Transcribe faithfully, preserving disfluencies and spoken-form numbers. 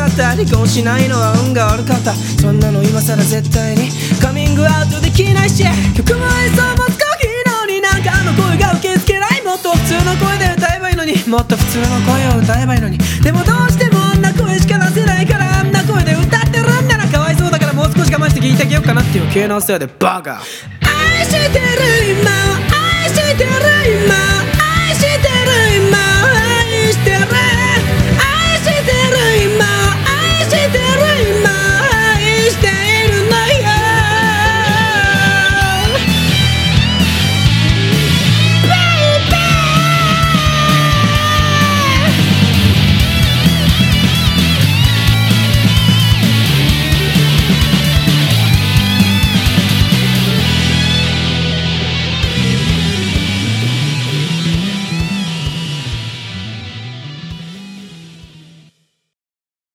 かった。離婚しないのは運が悪かった。そんなの今更絶対にカミングアウトできないし、曲も演奏も少しいいのに、なんかあの声が受け付けない。もっと普通の声で歌えばいいのに、もっと普通の声を歌えばいいのに。でもどうしてもあんな声しか出せないから、あんな声で歌ってるんならかわいそうだから、もう少し我慢して聞いてあげようかなっていう系のせいでバカ。愛してる今は愛してる今